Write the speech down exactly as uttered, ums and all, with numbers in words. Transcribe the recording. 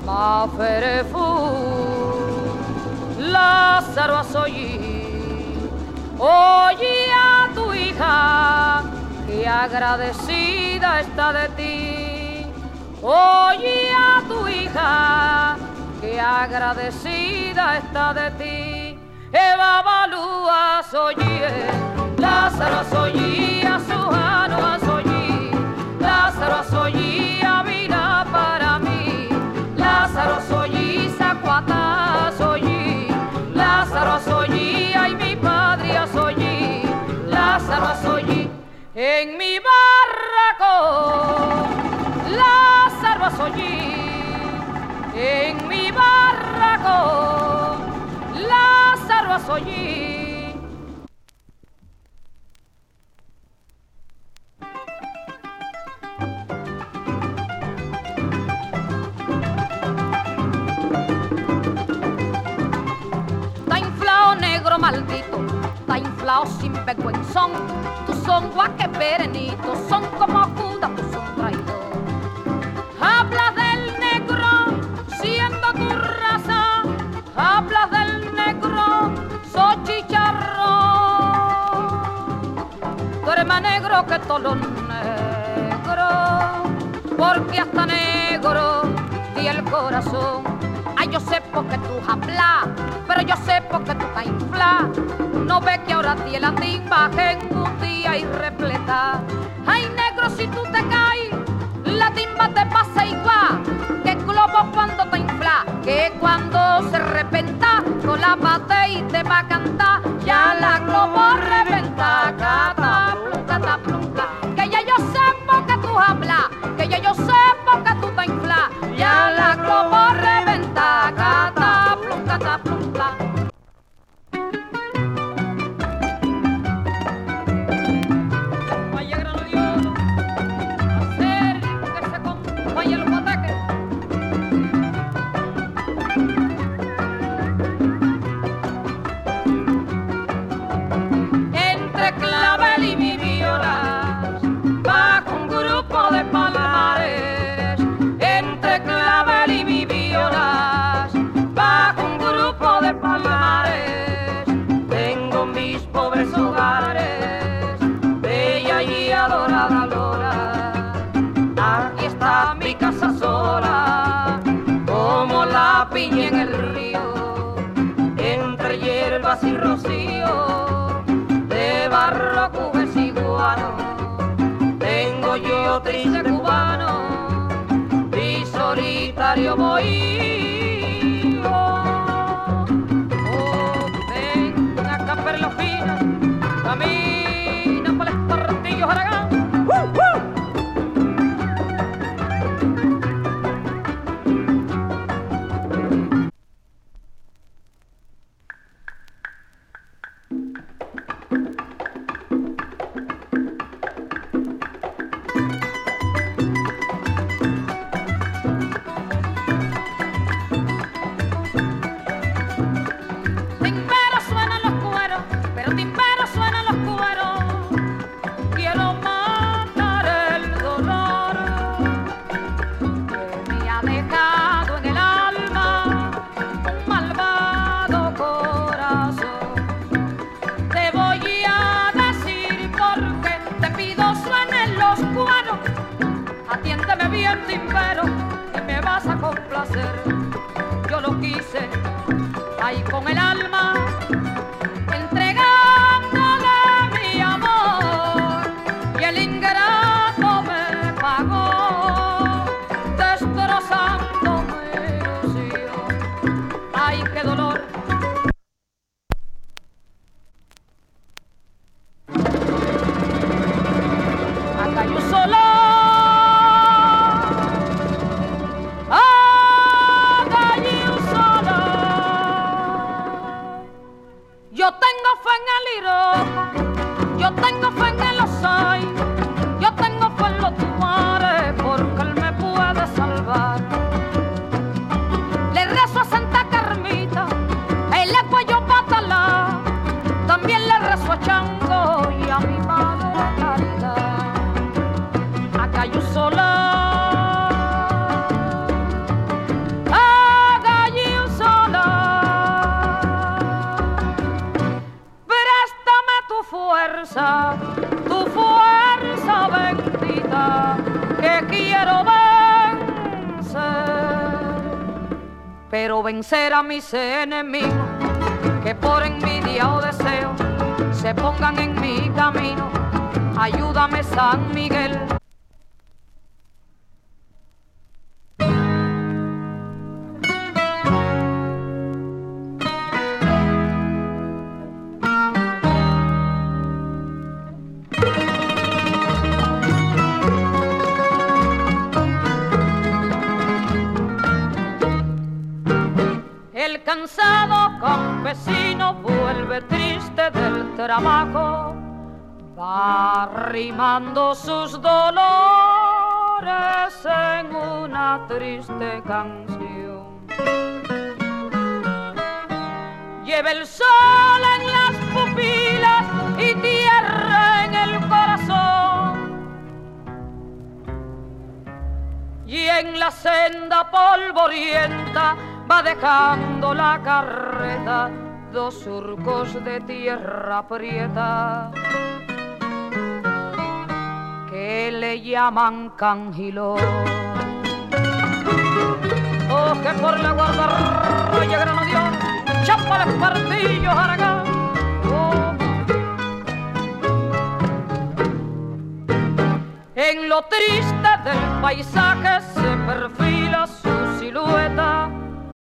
Maferefu, Lázaro Azollí, oye a tu hija, que agradecida está de ti. Oye a tu hija, que agradecida está de ti. Eva Balúa Azollí, Lázaro Azollí, Azujano Azollí, Lázaro Azollí, Avila para mí. Lázaro Azollí, Zacuata Azollí, Lázaro Azollí, ay mi padre Azollí, Lázaro Azollí, en mi barraco, Lázaro Azollí, en mi barraco, Lázaro Azollí. Maldito, está inflado sin vergüenzón. Tu son guaque perenito, son como Judas, tu son traidor. Hablas del negro, siendo tu raza. Hablas del negro, soy chicharrón. Tú eres más negro que todos los negros, porque hasta negro di el corazón. Ay, yo sé porque tú hablas, pero yo sé porque tú estás inflada. No ves que ahora ti el andín baja en un día y repleta. Ay, negro, si tú te caes, la timba te pasa igual que el globo cuando te infla, que cuando se repenta con la bate y te va a cantar. Ya la globo reventa, cata, plunca, ta, plunca. Que ya yo sé porque tú hablas, que ya yo sé porque tú te infla. Ya la globo reventa, cata, plunca, ta, plunca. Vaya gran Dios, hacer que se acompañe los ataques. Entre clavel y mi violas, bajo un grupo de palmares. Entre clavel y mi violas, bajo un grupo de palmares. Tengo mis pobres hogares, bella y adorada Lora. Aquí está mi casa sola, como la piña en el río, entre hierbas y rocío, de barro, cubes y guano. Tengo yo triste cubano, y solitario voy. Oh, ven acá perla fina, camina por el Espartillo Aragán. ¡Uh, uh! Yo lo quise, ahí con el alma, entregándole mi amor, y el ingrato me pagó, destrozando mi ilusión. Ay, qué dolor. Acá yo sola. pero vencer a mis enemigos, que por envidia o deseo se pongan en mi camino. Ayúdame, San Miguel. El cansado campesino vuelve triste del trabajo, va arrimando sus dolores en una triste canción. Lleva el sol en las pupilas y tierra en el corazón, y en la senda polvorienta va dejando la carreta dos surcos de tierra prieta que le llaman Cangilón. Oh, que por la guardarraya Granadión, chapa los partillos Aragán. Oh. En lo triste del paisaje